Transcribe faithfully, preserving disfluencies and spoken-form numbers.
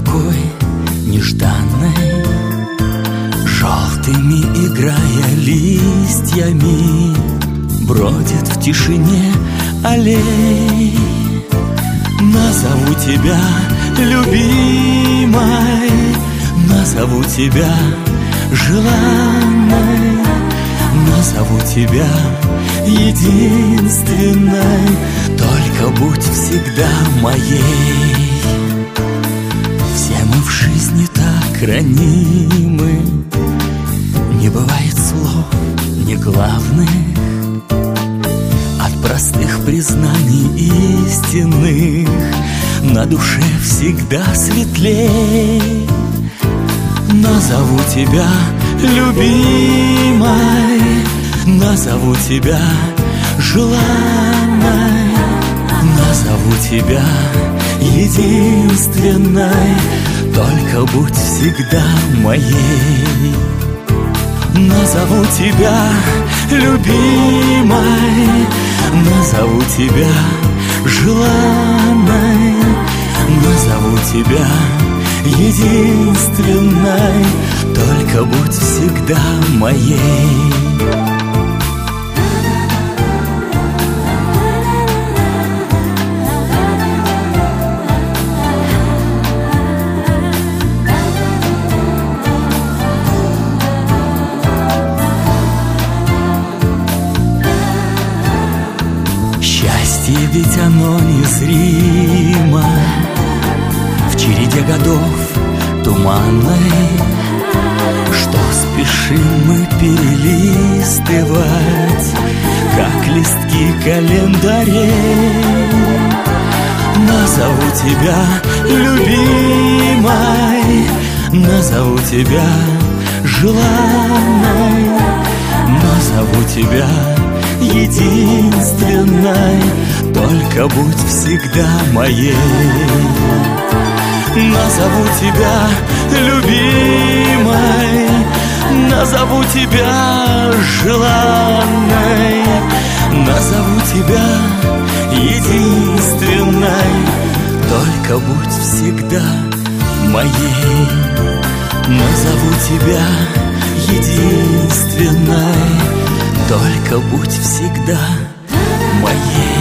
такой нежданной, желтыми играя листьями, бродит в тишине аллей. Назову тебя любимой, назову тебя желанной, назову тебя единственной, только будь всегда моей. Все мы в жизни так ранимы, не бывает слов не главных, от простых признаний истинных на душе всегда светлей. Назову тебя любимой, назову тебя желанной, назову тебя единственной, только будь всегда моей. Назову тебя любимой, назову тебя желанной, назову тебя единственной, только будь всегда моей. Счастье ведь оно незримо, в череде годов туманной, что спешим мы перелистывать, как листки календарей. Назову тебя любимой, назову тебя желанной, назову тебя единственной, только будь всегда моей. Назову тебя любимой, назову тебя желанной, назову тебя единственной, только будь всегда моей. Назову тебя единственной, только будь всегда моей.